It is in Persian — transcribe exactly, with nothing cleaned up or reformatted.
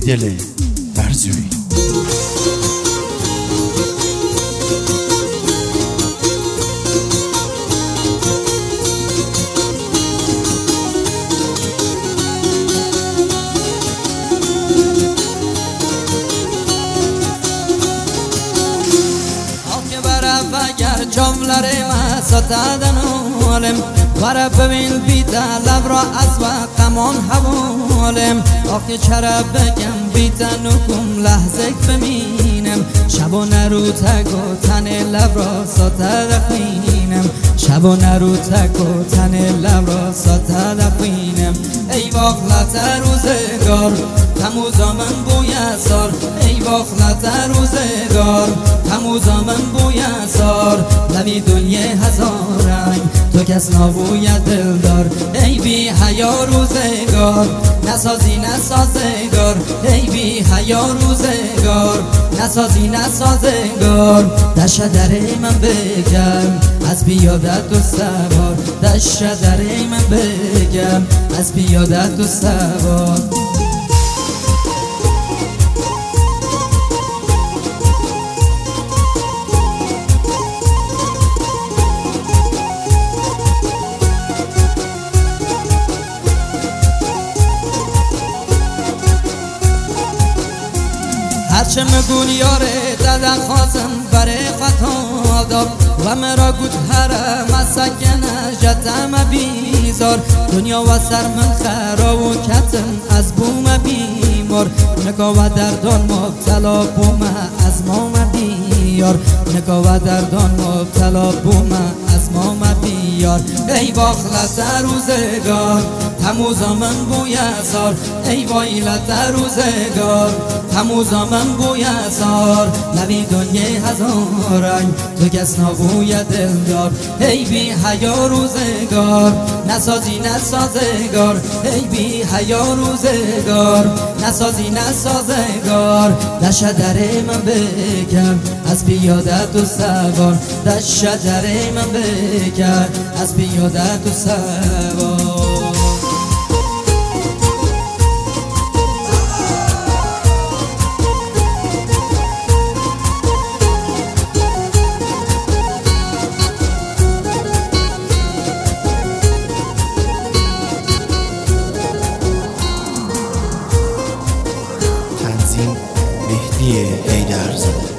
دل برزوی. اگر جملره ما ستادن عالم ورا ببین بیتا لب را از وقتمان حوالم آخی چرا بگم بیتا نکم لحظه ببینم شب و نرو تک و تن لب را ستاد خوینم شب و نرو تک و تن لب را ستاد خوینم ای واخلت روزگار تموزا من بوی سار ای واخلت روزگار تموزا من بوی سار لبی دنیا هزار رنگ تو کس نابوی دل دار ای بی حیا روزگار نسازی نسازگار ای بی حیا روزگار نسازی نسازگار دشت در من بگم از بیادت و سوار دشت در من بگم از بیادت و سوار. هرچه مگون یاره دادن خواستم برای خطا دار و مرا گود هرم از سکنه جتم بیزار دنیا و سر من خراب و کتم از بوم بیمار نگاه و دردان مبتلا بوم از مام بیار نگاه و دردان مبتلا بوم از مام بیار ای باخلت روزگار تموزا من بوی سار ای وایلت روزگار تموزا من بوی سار لبی دنیا هزار رنگ تو کس نابوی دل دار ای بی حیا روزگار نسازی نسازگار ای بی حیا روزگار نسازی نسازگار دشت در من بگم از بیادت و سوار دشت در من بگم از بیادت و سوار. تنظیم مهدی حیدرزاده.